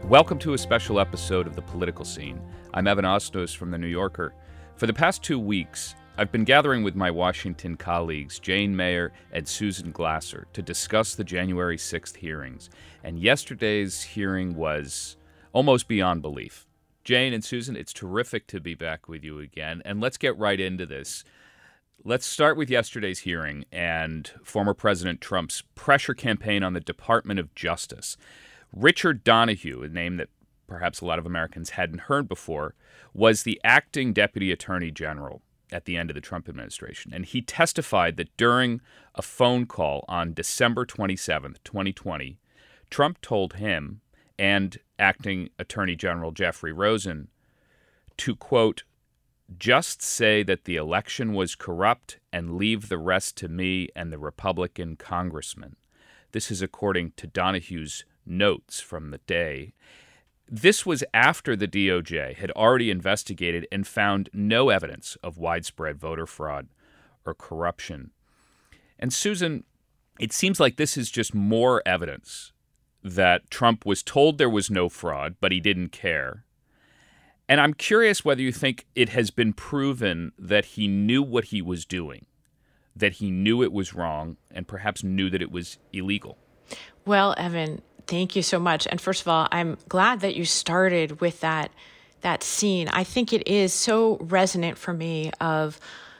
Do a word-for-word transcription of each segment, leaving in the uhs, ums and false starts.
Welcome to a special episode of The Political Scene. I'm Evan Osnos from The New Yorker. For the past two weeks, I've been gathering with my Washington colleagues, Jane Mayer and Susan Glasser, to discuss the January sixth hearings. And yesterday's hearing was almost beyond belief. Jane and Susan, it's terrific to be back with you again. And let's get right into this. Let's start with yesterday's hearing and former President Trump's pressure campaign on the Department of Justice. Richard Donoghue, a name that perhaps a lot of Americans hadn't heard before, was the acting Deputy Attorney General at the end of the Trump administration. And he testified that during a phone call on December twenty-seventh, twenty twenty, Trump told him and acting Attorney General Jeffrey Rosen to, quote, just say that the election was corrupt and leave the rest to me and the Republican congressman. This is according to Donoghue's notes from the day. This was after the D O J had already investigated and found no evidence of widespread voter fraud or corruption. And Susan, it seems like this is just more evidence that Trump was told there was no fraud, but he didn't care. And I'm curious whether you think it has been proven that he knew what he was doing, that he knew it was wrong, and perhaps knew that it was illegal. Well, Evan, thank you so much. And first of all, I'm glad that you started with that that scene. I think it is so resonant for me of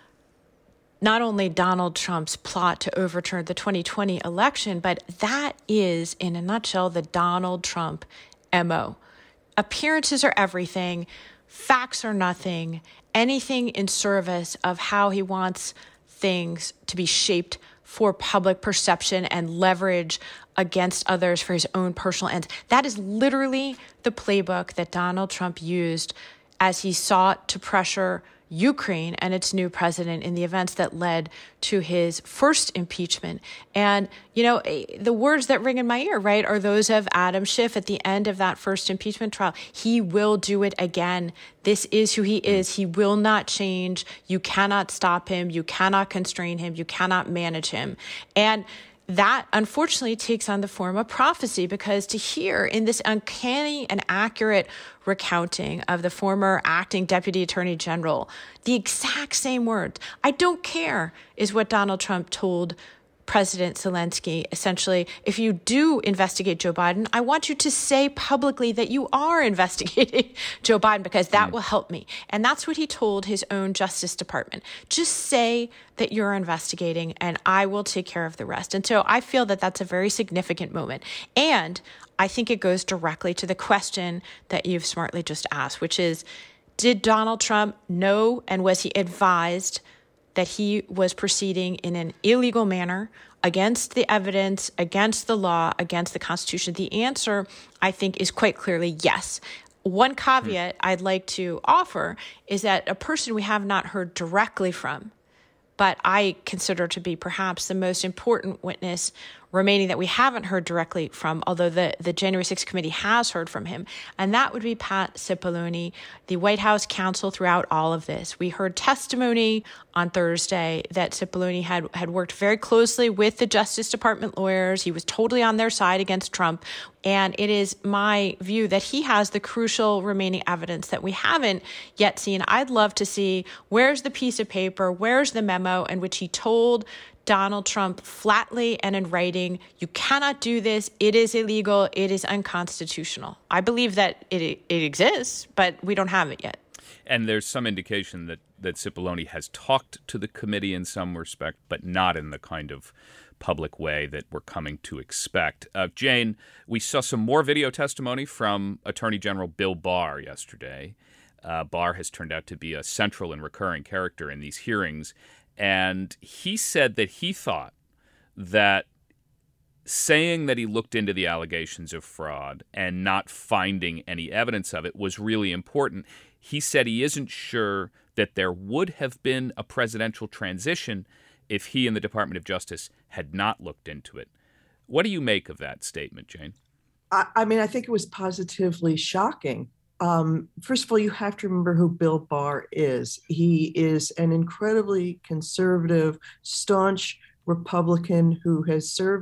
not only Donald Trump's plot to overturn the twenty twenty election, but that is, in a nutshell, the Donald Trump M O. Appearances are everything. Facts are nothing. Anything in service of how he wants things to be shaped for public perception and leverage against others for his own personal ends. That is literally the playbook that Donald Trump used as he sought to pressure Ukraine and its new president in the events that led to his first impeachment. And, you know, the words that ring in my ear, right, are those of Adam Schiff at the end of that first impeachment trial. He will do it again. This is who he is. He will not change. You cannot stop him. You cannot constrain him. You cannot manage him. And that, unfortunately, takes on the form of prophecy, because to hear in this uncanny and accurate recounting of the former acting Deputy Attorney General the exact same words, I don't care, is what Donald Trump told President Zelensky. Essentially, if you do investigate Joe Biden, I want you to say publicly that you are investigating Joe Biden, because that mm. will help me. And that's what he told his own Justice Department. Just say that you're investigating and I will take care of the rest. And so I feel that that's a very significant moment. And I think it goes directly to the question that you've smartly just asked, which is, did Donald Trump know and was he advised that he was proceeding in an illegal manner against the evidence, against the law, against the Constitution? The answer, I think, is quite clearly yes. One caveat mm-hmm. I'd like to offer is that a person we have not heard directly from, but I consider to be perhaps the most important witness remaining that we haven't heard directly from, although the, the January sixth committee has heard from him, and that would be Pat Cipollone, the White House counsel throughout all of this. We heard testimony on Thursday that Cipollone had, had worked very closely with the Justice Department lawyers. He was totally on their side against Trump, and it is my view that he has the crucial remaining evidence that we haven't yet seen. I'd love to see, where's the piece of paper, where's the memo in which he told Donald Trump flatly and in writing, you cannot do this. It is illegal. It is unconstitutional. I believe that it it exists, but we don't have it yet. And there's some indication that, that Cipollone has talked to the committee in some respect, but not in the kind of public way that we're coming to expect. Uh, Jane, we saw some more video testimony from Attorney General Bill Barr yesterday. Uh, Barr has turned out to be a central and recurring character in these hearings. And he said that he thought that saying that he looked into the allegations of fraud and not finding any evidence of it was really important. He said he isn't sure that there would have been a presidential transition if he and the Department of Justice had not looked into it. What do you make of that statement, Jane? I, I mean, I think it was positively shocking. Um, first of all, you have to remember who Bill Barr is. He is an incredibly conservative, staunch Republican who has served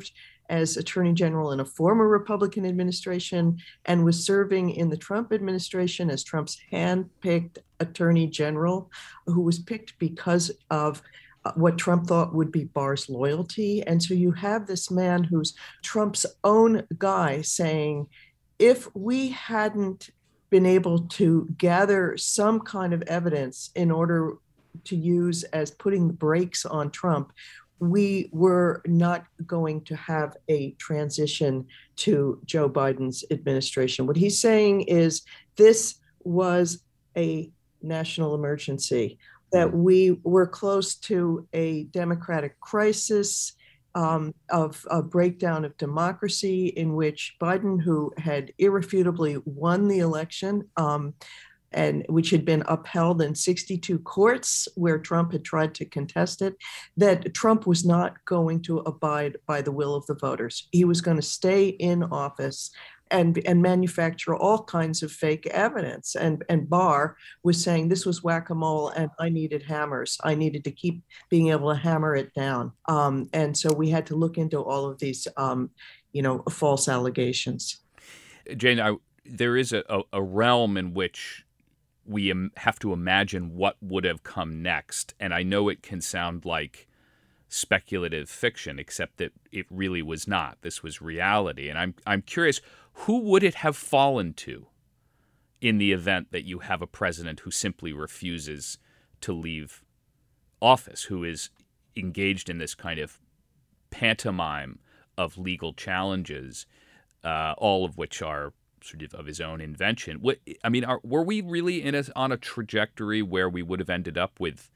as Attorney General in a former Republican administration and was serving in the Trump administration as Trump's hand-picked Attorney General, who was picked because of what Trump thought would be Barr's loyalty. And so you have this man who's Trump's own guy saying, if we hadn't been able to gather some kind of evidence in order to use as putting the brakes on Trump, we were not going to have a transition to Joe Biden's administration. What he's saying is this was a national emergency, that we were close to a democratic crisis, um, of a breakdown of democracy in which Biden, who had irrefutably won the election, um, and which had been upheld in sixty-two courts where Trump had tried to contest it, that Trump was not going to abide by the will of the voters. He was going to stay in office and, and manufacture all kinds of fake evidence. And, and Barr was saying this was whack-a-mole and I needed hammers. I needed to keep being able to hammer it down. Um, and so we had to look into all of these, um, you know, false allegations. Jane, I, there is a, a realm in which we have to imagine what would have come next. And I know it can sound like speculative fiction, except that it really was not. This was reality. And I'm I'm curious, who would it have fallen to in the event that you have a president who simply refuses to leave office, who is engaged in this kind of pantomime of legal challenges, uh, all of which are sort of of his own invention? What, I mean, are, were we really in a, on a trajectory where we would have ended up with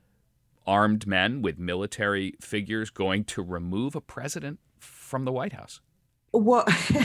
armed men, with military figures going to remove a president from the White House? Well,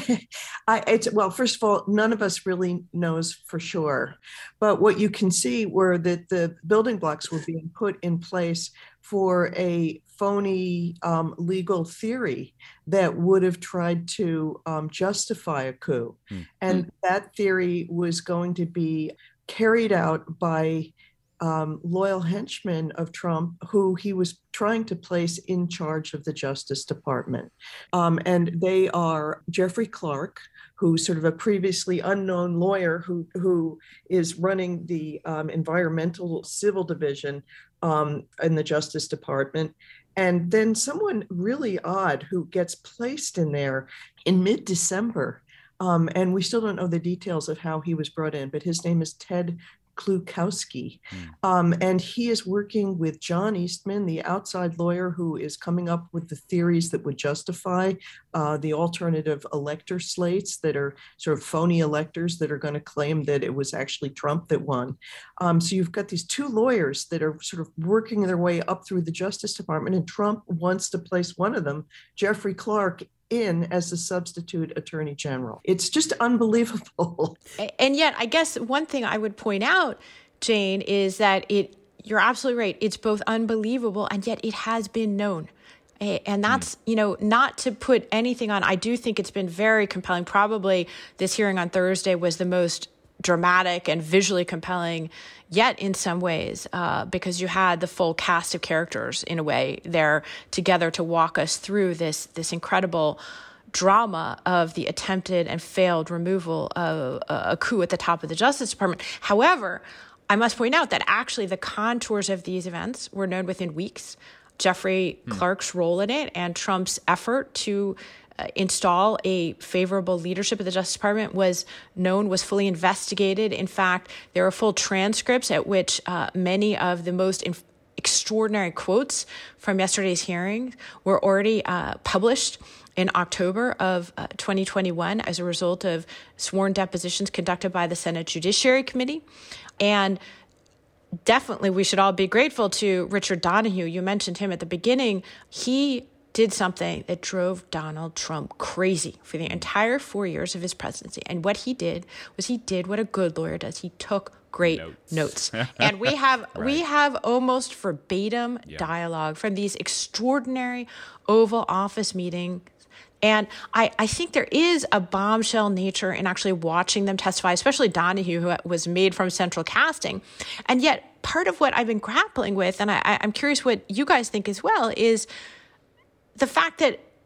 I, it's, well, first of all, none of us really knows for sure. But what you can see were that the building blocks were being put in place for a phony um, legal theory that would have tried to um, justify a coup. Mm-hmm. And that theory was going to be carried out by Um, loyal henchmen of Trump, who he was trying to place in charge of the Justice Department. Um, and they are Jeffrey Clark, who's sort of a previously unknown lawyer who, who is running the um, Environmental Civil Division um, in the Justice Department. And then someone really odd who gets placed in there in mid-December. Um, and we still don't know the details of how he was brought in, but his name is Ted Klukowski. Mm. Um, and he is working with John Eastman, the outside lawyer who is coming up with the theories that would justify uh, the alternative elector slates that are sort of phony electors that are going to claim that it was actually Trump that won. Um, so you've got these two lawyers that are sort of working their way up through the Justice Department, and Trump wants to place one of them, Jeffrey Clark, in as the substitute attorney general. It's just unbelievable. And yet, I guess one thing I would point out, Jane, is that it, you're absolutely right. It's both unbelievable and yet it has been known. And that's, you know, not to put anything on. I do think it's been very compelling. Probably this hearing on Thursday was the most dramatic and visually compelling yet in some ways, uh, because you had the full cast of characters in a way there together to walk us through this this incredible drama of the attempted and failed removal of a coup at the top of the Justice Department. However, I must point out that actually the contours of these events were known within weeks. Jeffrey hmm. Clark's role in it and Trump's effort to Uh, install a favorable leadership of the Justice Department was known, was fully investigated. In fact, there are full transcripts at which uh, many of the most inf- extraordinary quotes from yesterday's hearing were already uh, published in October of uh, twenty twenty-one as a result of sworn depositions conducted by the Senate Judiciary Committee. And definitely we should all be grateful to Richard Donoghue. You mentioned him at the beginning. He did something that drove Donald Trump crazy for the entire four years of his presidency. And what he did was he did what a good lawyer does. He took great notes. notes. And we have right. we have almost verbatim yeah. dialogue from these extraordinary Oval Office meetings. And I, I think there is a bombshell nature in actually watching them testify, especially Donoghue, who was made from central casting. And yet part of what I've been grappling with, and I, I'm curious what you guys think as well, is the fact that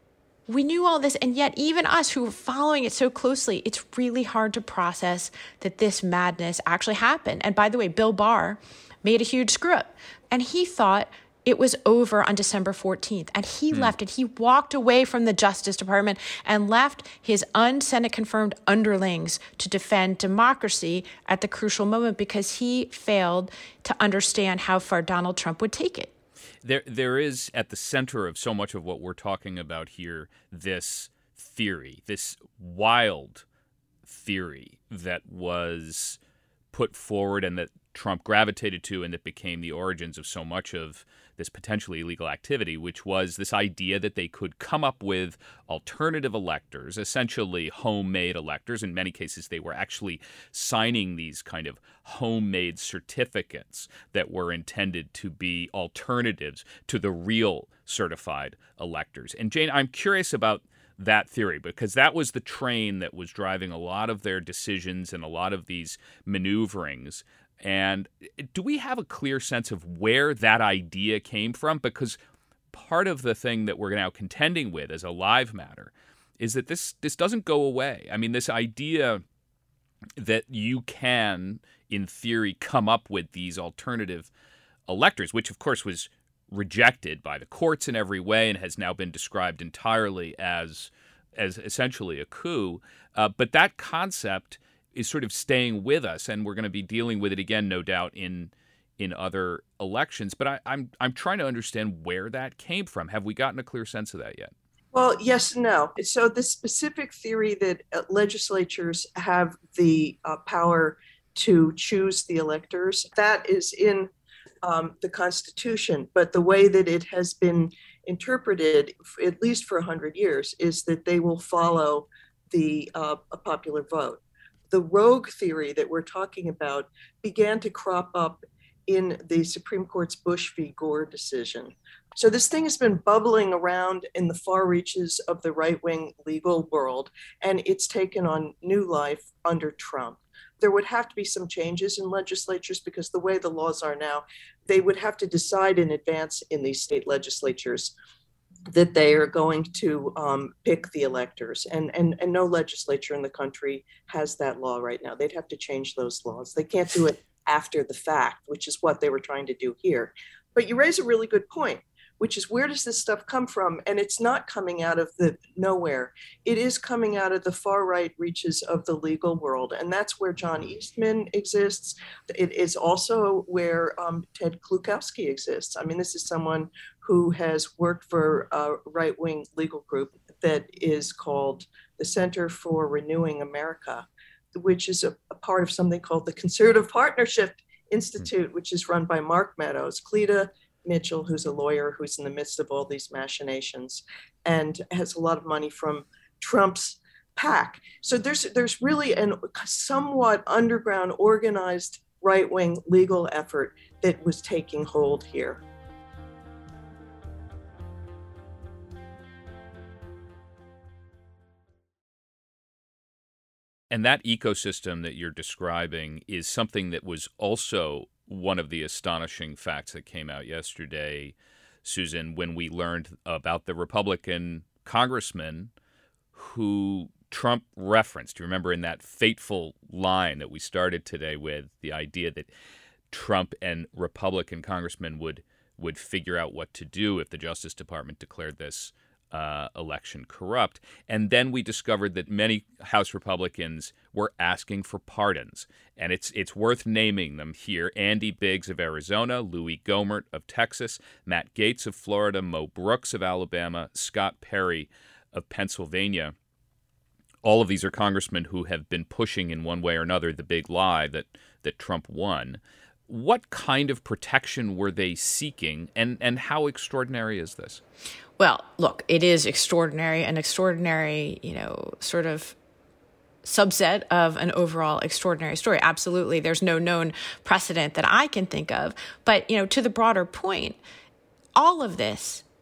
we knew all this, and yet even us who were following it so closely, it's really hard to process that this madness actually happened. And by the way, Bill Barr made a huge screw up, and he thought it was over on December fourteenth, and he mm. left it. He walked away from the Justice Department and left his un-Senate-confirmed underlings to defend democracy at the crucial moment because he failed to understand how far Donald Trump would take it. There, there is at the center of so much of what we're talking about here this theory, this wild theory that was put forward and that Trump gravitated to and that became the origins of so much of this potentially illegal activity, which was this idea that they could come up with alternative electors, essentially homemade electors. In many cases, they were actually signing these kind of homemade certificates that were intended to be alternatives to the real certified electors. And Jane, I'm curious about that theory, because that was the train that was driving a lot of their decisions and a lot of these maneuverings. And do we have a clear sense of where that idea came from? Because part of the thing that we're now contending with as a live matter is that this this doesn't go away. I mean, this idea that you can, in theory, come up with these alternative electors, which of course was rejected by the courts in every way and has now been described entirely as as essentially a coup. Uh, but that concept is sort of staying with us, and we're going to be dealing with it again, no doubt, in in other elections. But I, I'm I'm trying to understand where that came from. Have we gotten a clear sense of that yet? Well, yes and no. So the specific theory that legislatures have the uh, power to choose the electors, that is in um, the Constitution. But the way that it has been interpreted, at least for one hundred years, is that they will follow the uh, a popular vote. The rogue theory that we're talking about began to crop up in the Supreme Court's Bush v. Gore decision. So this thing has been bubbling around in the far reaches of the right-wing legal world, and it's taken on new life under Trump. There would have to be some changes in legislatures because the way the laws are now, they would have to decide in advance in these state legislatures that they are going to um, pick the electors. And, and, and no legislature in the country has that law right now. They'd have to change those laws. They can't do it after the fact, which is what they were trying to do here. But you raise a really good point, which is where does this stuff come from? And it's not coming out of the nowhere. It is coming out of the far right reaches of the legal world. And that's where John Eastman exists. It is also where um, Ted Klukowski exists. I mean, this is someone who has worked for a right-wing legal group that is called the Center for Renewing America, which is a, a part of something called the Conservative Partnership Institute, which is run by Mark Meadows, Cleta Mitchell, who's a lawyer who's in the midst of all these machinations and has a lot of money from Trump's PAC. So there's there's really a somewhat underground, organized right-wing legal effort that was taking hold here. And that ecosystem that you're describing is something that was also one of the astonishing facts that came out yesterday, Susan, when we learned about the Republican congressman who Trump referenced. You remember in that fateful line that we started today with, the idea that Trump and Republican congressmen would would figure out what to do if the Justice Department declared this Uh, election corrupt. And then we discovered that many House Republicans were asking for pardons. And it's it's worth naming them here. Andy Biggs of Arizona, Louis Gohmert of Texas, Matt Gaetz of Florida, Mo Brooks of Alabama, Scott Perry of Pennsylvania. All of these are congressmen who have been pushing in one way or another the big lie that, that Trump won. What kind of protection were they seeking, and, and how extraordinary is this? Well, look, it is extraordinary, an extraordinary, you know, sort of subset of an overall extraordinary story. Absolutely. There's no known precedent that I can think of. But, you know, to the broader point, all of this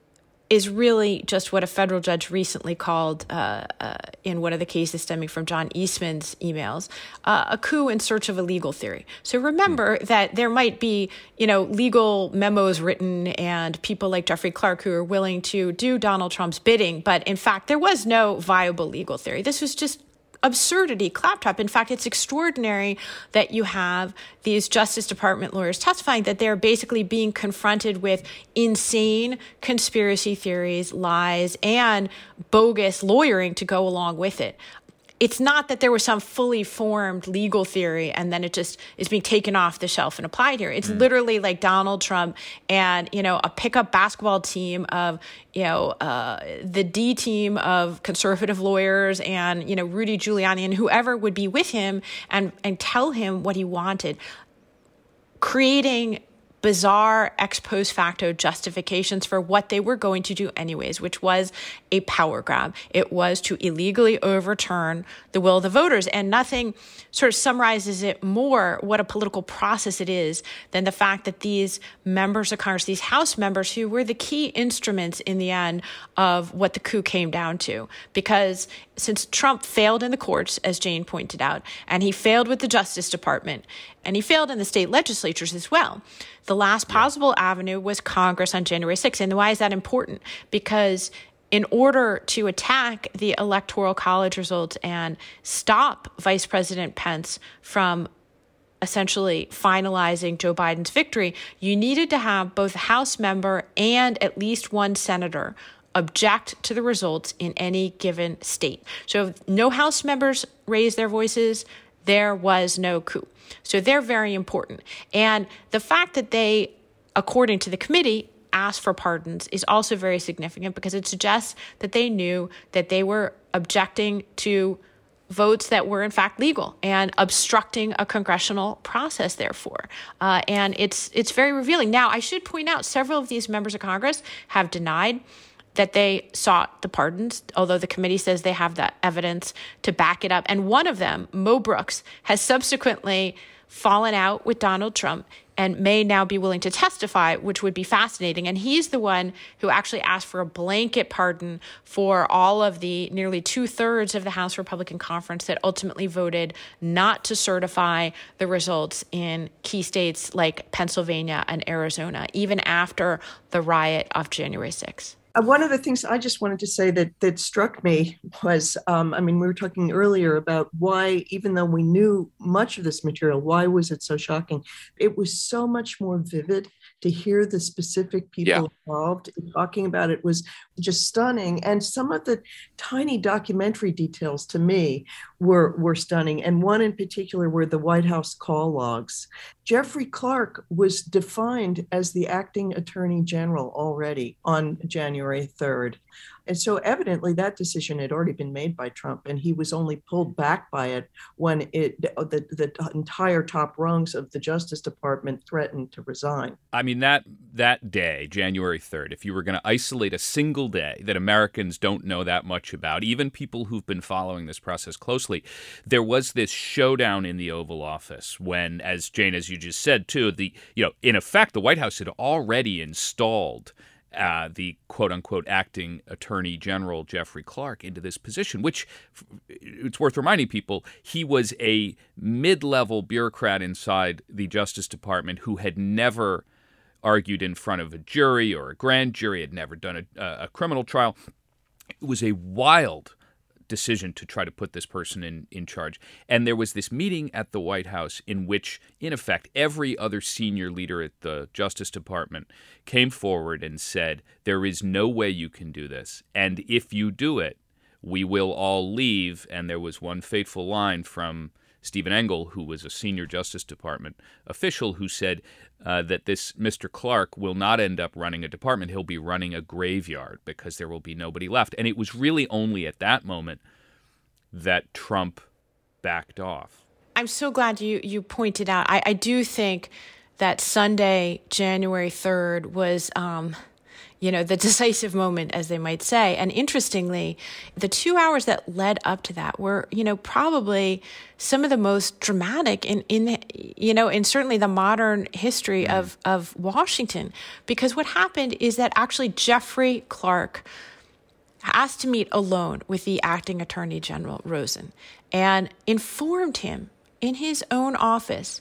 is really just what a federal judge recently called, uh, uh, in one of the cases stemming from John Eastman's emails, uh, a coup in search of a legal theory. So remember mm. that there might be, you know, legal memos written and people like Jeffrey Clark who are willing to do Donald Trump's bidding. But in fact, there was no viable legal theory. This was just absurdity, claptrap. In fact, it's extraordinary that you have these Justice Department lawyers testifying that they're basically being confronted with insane conspiracy theories, lies, and bogus lawyering to go along with it. It's not that there was some fully formed legal theory and then it just is being taken off the shelf and applied here. It's mm. literally like Donald Trump and, you know, a pickup basketball team of, you know, uh, the D team of conservative lawyers and, you know, Rudy Giuliani and whoever would be with him and, and tell him what he wanted, creating bizarre ex post facto justifications for what they were going to do anyways, which was a power grab. It was to illegally overturn the will of the voters. And nothing sort of summarizes it more what a political process it is than the fact that these members of Congress, these House members who were the key instruments in the end of what the coup came down to. Because since Trump failed in the courts, as Jane pointed out, and he failed with the Justice Department, and he failed in the state legislatures as well, the last possible yeah. avenue was Congress on January sixth. And why is that important? Because in order to attack the Electoral College results and stop Vice President Pence from essentially finalizing Joe Biden's victory, you needed to have both a House member and at least one senator object to the results in any given state. So if no House members raised their voices, there was no coup. So they're very important. And the fact that they, according to the committee, asked for pardons is also very significant because it suggests that they knew that they were objecting to votes that were in fact legal and obstructing a congressional process, therefore. Uh, and it's it's very revealing. Now, I should point out several of these members of Congress have denied that they sought the pardons, although the committee says they have the evidence to back it up. And one of them, Mo Brooks, has subsequently fallen out with Donald Trump and may now be willing to testify, which would be fascinating. And he's the one who actually asked for a blanket pardon for all of the nearly two-thirds of the House Republican Conference that ultimately voted not to certify the results in key states like Pennsylvania and Arizona, even after the riot of January sixth. One of the things I just wanted to say that that struck me was, um, I mean, we were talking earlier about why, even though we knew much of this material, why was it so shocking? It was so much more vivid to hear the specific people yeah. involved talking about it was just stunning. And some of the tiny documentary details to me were, were stunning. And one in particular were the White House call logs. Jeffrey Clark was defined as the acting attorney general already on January third. And so evidently that decision had already been made by Trump, and he was only pulled back by it when it the, the entire top rungs of the Justice Department threatened to resign. I mean, that that day, January third, if you were going to isolate a single day that Americans don't know that much about, even people who've been following this process closely, there was this showdown in the Oval Office when, as Jane, as you just said, too, the you know, in effect, the White House had already installed Uh, the quote-unquote acting attorney general, Jeffrey Clark, into this position, which, it's worth reminding people, he was a mid-level bureaucrat inside the Justice Department who had never argued in front of a jury or a grand jury, had never done a, a criminal trial. It was a wild decision to try to put this person in, in charge. And there was this meeting at the White House in which, in effect, every other senior leader at the Justice Department came forward and said, there is no way you can do this. And if you do it, we will all leave. And there was one fateful line from Stephen Engel, who was a senior Justice Department official, who said uh, that this Mister Clark will not end up running a department. He'll be running a graveyard because there will be nobody left. And it was really only at that moment that Trump backed off. I'm so glad you, you pointed out. I, I do think that Sunday, January third, was um, you know, the decisive moment, as they might say. And interestingly, the two hours that led up to that were, you know, probably some of the most dramatic in, in you know, in certainly the modern history mm. of, of Washington. Because what happened is that actually Jeffrey Clark asked to meet alone with the acting Attorney General Rosen and informed him in his own office,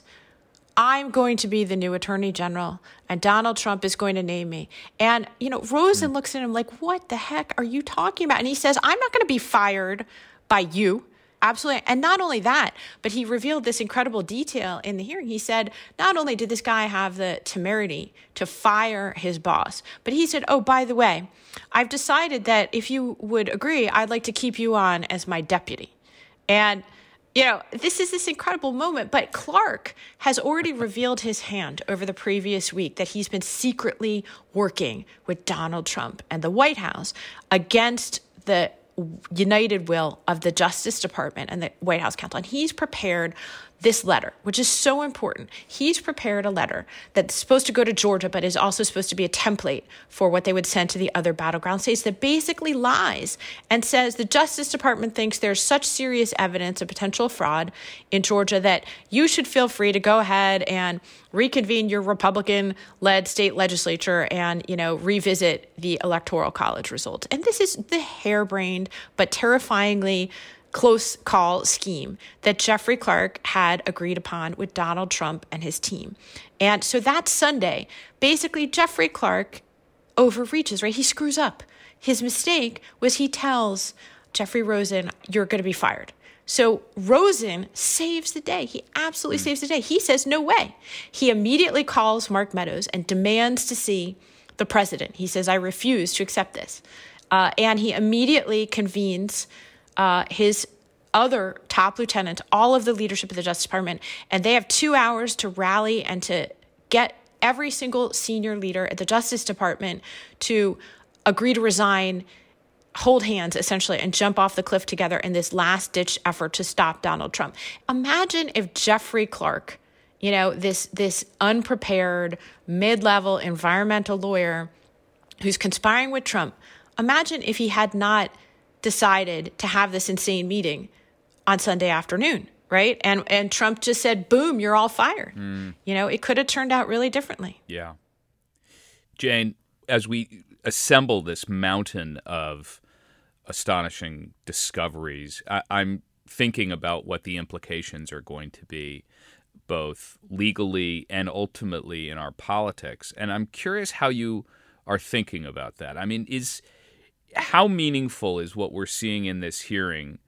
I'm going to be the new Attorney General and Donald Trump is going to name me. And, you know, Rosen mm. looks at him like, what the heck are you talking about? And he says, I'm not going to be fired by you. Absolutely. And not only that, but he revealed this incredible detail in the hearing. He said, not only did this guy have the temerity to fire his boss, but he said, oh, by the way, I've decided that if you would agree, I'd like to keep you on as my deputy. And, you know, this is this incredible moment. But Clark has already revealed his hand over the previous week that he's been secretly working with Donald Trump and the White House against the united will of the Justice Department and the White House counsel. And he's prepared this letter, which is so important. He's prepared a letter that's supposed to go to Georgia, but is also supposed to be a template for what they would send to the other battleground states that basically lies and says the Justice Department thinks there's such serious evidence of potential fraud in Georgia that you should feel free to go ahead and reconvene your Republican-led state legislature and, you know, revisit the Electoral College results. And this is the harebrained but terrifyingly close call scheme that Jeffrey Clark had agreed upon with Donald Trump and his team. And so that Sunday, basically Jeffrey Clark overreaches, right? He screws up. His mistake was he tells Jeffrey Rosen, you're going to be fired. So Rosen saves the day. He absolutely mm. saves the day. He says, no way. He immediately calls Mark Meadows and demands to see the president. He says, I refuse to accept this. Uh, and he immediately convenes Uh, his other top lieutenants, all of the leadership of the Justice Department, and they have two hours to rally and to get every single senior leader at the Justice Department to agree to resign, hold hands, essentially, and jump off the cliff together in this last-ditch effort to stop Donald Trump. Imagine if Jeffrey Clark, you know, this, this unprepared, mid-level environmental lawyer who's conspiring with Trump, imagine if he had not decided to have this insane meeting on Sunday afternoon, right? And and Trump just said, boom, you're all fired. Mm. You know, it could have turned out really differently. Yeah. Jane, as we assemble this mountain of astonishing discoveries, I, I'm thinking about what the implications are going to be, both legally and ultimately in our politics. And I'm curious how you are thinking about that. I mean, is... how meaningful is what we're seeing in this hearing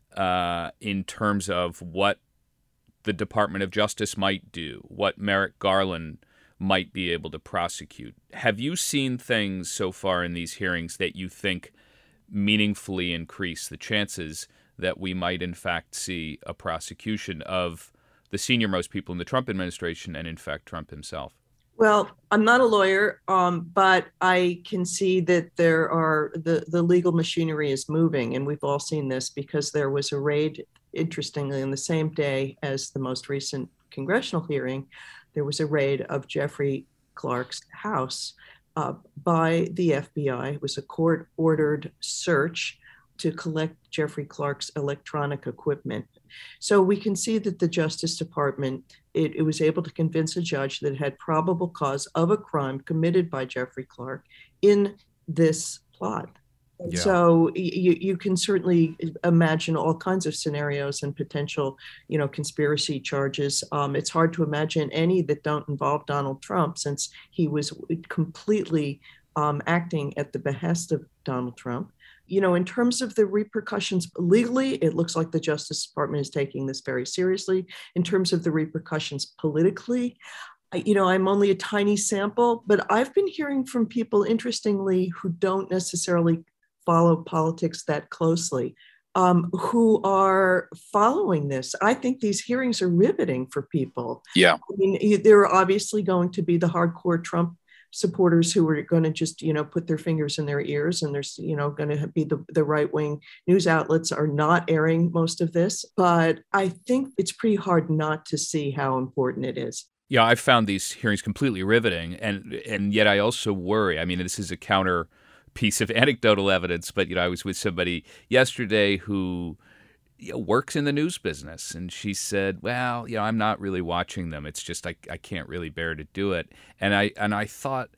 uh, in terms of what the Department of Justice might do, what Merrick Garland might be able to prosecute? Have you seen things so far in these hearings that you think meaningfully increase the chances that we might in fact see a prosecution of the senior-most people in the Trump administration and in fact Trump himself? Well, I'm not a lawyer, um, but I can see that there are the, the legal machinery is moving, and we've all seen this because there was a raid, interestingly, on the same day as the most recent congressional hearing. There was a raid of Jeffrey Clark's house uh, by the F B I. It was a court-ordered search to collect Jeffrey Clark's electronic equipment. So we can see that the Justice Department, it, it was able to convince a judge that it had probable cause of a crime committed by Jeffrey Clark in this plot. Yeah. So you, you can certainly imagine all kinds of scenarios and potential, you know, conspiracy charges. Um, it's hard to imagine any that don't involve Donald Trump, since he was completely um, acting at the behest of Donald Trump. You know, in terms of the repercussions legally, it looks like the Justice Department is taking this very seriously. In terms of the repercussions politically, you know, I'm only a tiny sample, but I've been hearing from people, interestingly, who don't necessarily follow politics that closely, um, who are following this. I think these hearings are riveting for people. Yeah. I mean, there are obviously going to be the hardcore Trump supporters who are going to just, you know, put their fingers in their ears, and there's, you know, going to be the, the right-wing news outlets are not airing most of this. But I think it's pretty hard not to see how important it is. Yeah, I found these hearings completely riveting, and and yet I also worry. I mean, this is a counter piece of anecdotal evidence, but you know, I was with somebody yesterday who you know, works in the news business, and she said, "Well, you know, I'm not really watching them. It's just I I can't really bear to do it." And I and I thought,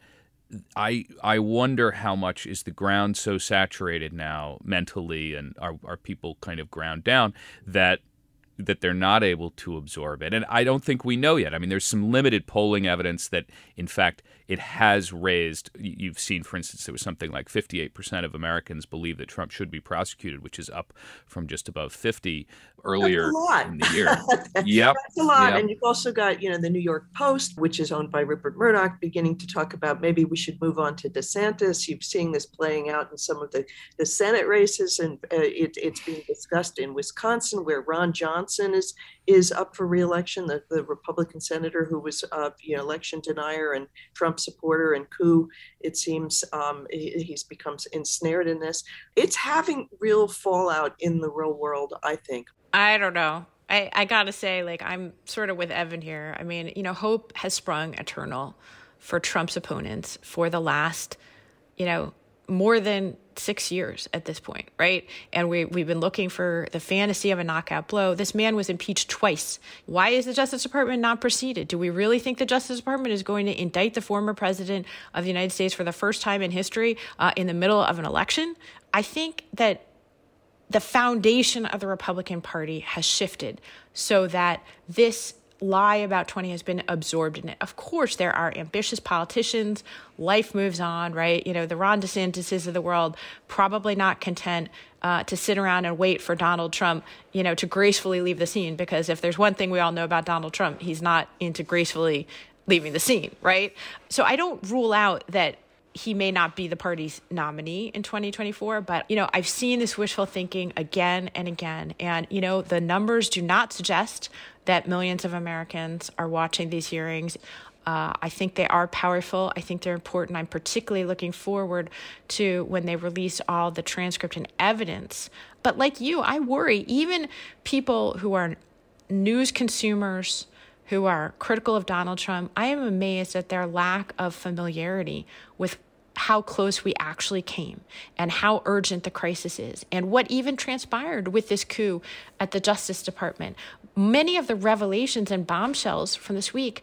I I wonder how much is the ground so saturated now mentally, and are are people kind of ground down that that they're not able to absorb it. And I don't think we know yet. I mean, there's some limited polling evidence that, in fact, it has raised. You've seen, for instance, there was something like fifty-eight percent of Americans believe that Trump should be prosecuted, which is up from just above fifty earlier in the year. Yep. That's a lot. Yep. And you've also got, you know, the New York Post, which is owned by Rupert Murdoch, beginning to talk about maybe we should move on to DeSantis. You've seen this playing out in some of the, the Senate races, and uh, it, it's being discussed in Wisconsin, where Ron Johnson is is up for re-election, the, the Republican senator who was uh, you know, election denier and Trump supporter and coup. It seems um, he, he's become ensnared in this. It's having real fallout in the real world, I think. I don't know. I, I got to say, like, I'm sort of with Evan here. I mean, you know, hope has sprung eternal for Trump's opponents for the last, you know, more than six years at this point, right? And we, we've been looking for the fantasy of a knockout blow. This man was impeached twice. Why is the Justice Department not proceeded? Do we really think the Justice Department is going to indict the former president of the United States for the first time in history uh, in the middle of an election? I think that the foundation of the Republican Party has shifted so that this lie about twenty has been absorbed in it. Of course, there are ambitious politicians. Life moves on, right? You know, the Ron DeSantis of the world, probably not content uh, to sit around and wait for Donald Trump, you know, to gracefully leave the scene. Because if there's one thing we all know about Donald Trump, he's not into gracefully leaving the scene, right? So I don't rule out that he may not be the party's nominee in twenty twenty-four, but, you know, I've seen this wishful thinking again and again. And, you know, the numbers do not suggest that millions of Americans are watching these hearings. Uh, I think they are powerful. I think they're important. I'm particularly looking forward to when they release all the transcript and evidence. But like you, I worry, even people who are news consumers, who are critical of Donald Trump, I am amazed at their lack of familiarity with how close we actually came and how urgent the crisis is and what even transpired with this coup at the Justice Department. Many of the revelations and bombshells from this week,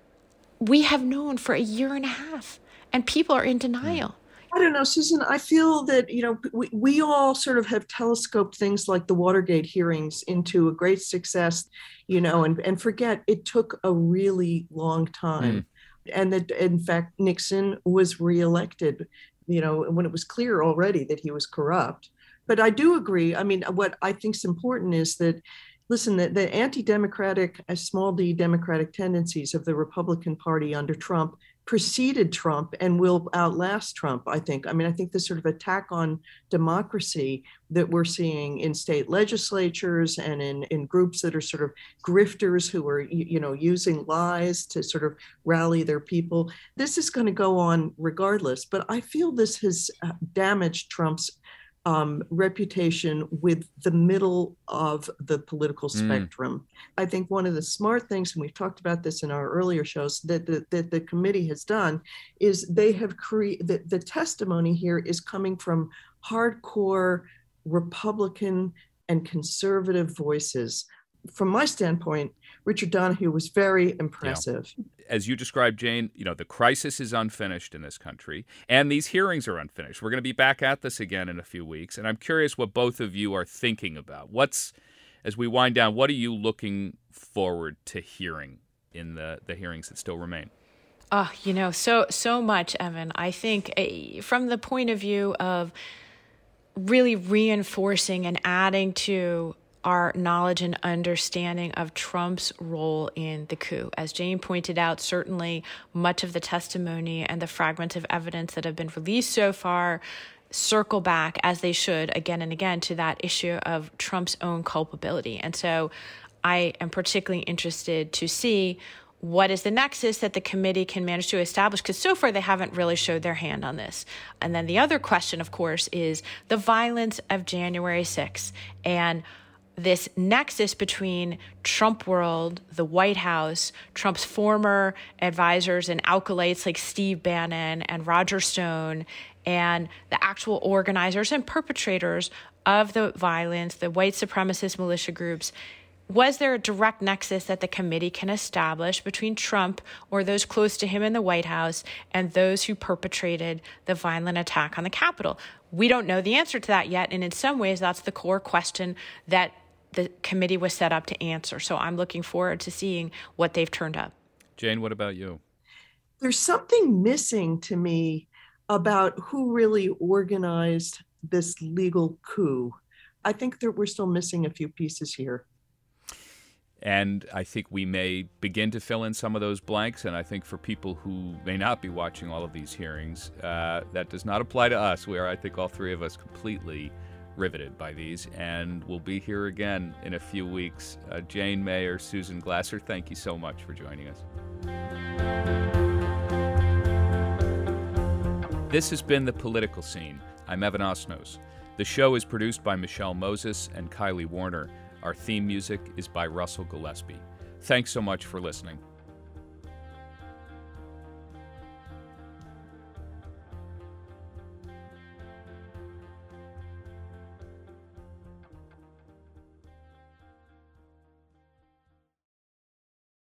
we have known for a year and a half, and people are in denial. I don't know, Susan, I feel that, you know, we, we all sort of have telescoped things like the Watergate hearings into a great success, you know, and, and forget it took a really long time. Mm. And that, in fact, Nixon was reelected, you know, when it was clear already that he was corrupt. But I do agree. I mean, what I think is important is that, listen, the, the anti-democratic, uh, small d democratic tendencies of the Republican Party under Trump preceded Trump and will outlast Trump, I think. I mean, I think this sort of attack on democracy that we're seeing in state legislatures and in, in groups that are sort of grifters who are, you know, using lies to sort of rally their people, this is going to go on regardless. But I feel this has damaged Trump's Um, reputation with the middle of the political spectrum. Mm. I think one of the smart things, and we've talked about this in our earlier shows, that the, that the committee has done is they have created, the, the testimony here is coming from hardcore Republican and conservative voices. From my standpoint, Richard Donoghue was very impressive. Yeah. As you described, Jane, you know, the crisis is unfinished in this country, and these hearings are unfinished. We're going to be back at this again in a few weeks, and I'm curious what both of you are thinking about. What's, as we wind down, what are you looking forward to hearing in the, the hearings that still remain? Oh, you know, so, so much, Evan. I think uh, from the point of view of really reinforcing and adding to our knowledge and understanding of Trump's role in the coup. As Jane pointed out, certainly much of the testimony and the fragments of evidence that have been released so far circle back, as they should, again and again, to that issue of Trump's own culpability. And so I am particularly interested to see what is the nexus that the committee can manage to establish, because so far they haven't really showed their hand on this. And then the other question, of course, is the violence of January sixth and this nexus between Trump world, the White House, Trump's former advisors and acolytes like Steve Bannon and Roger Stone, and the actual organizers and perpetrators of the violence, the white supremacist militia groups. Was there a direct nexus that the committee can establish between Trump or those close to him in the White House and those who perpetrated the violent attack on the Capitol? We don't know the answer to that yet, and in some ways, that's the core question that the committee was set up to answer. So I'm looking forward to seeing what they've turned up. Jane, what about you? There's something missing to me about who really organized this legal coup. I think that we're still missing a few pieces here. And I think we may begin to fill in some of those blanks. And I think for people who may not be watching all of these hearings, uh, that does not apply to us. We are, I think, all three of us completely riveted by these. And we'll be here again in a few weeks. Uh, Jane Mayer, Susan Glasser, thank you so much for joining us. This has been The Political Scene. I'm Evan Osnos. The show is produced by Michelle Moses and Kylie Warner. Our theme music is by Russell Gillespie. Thanks so much for listening.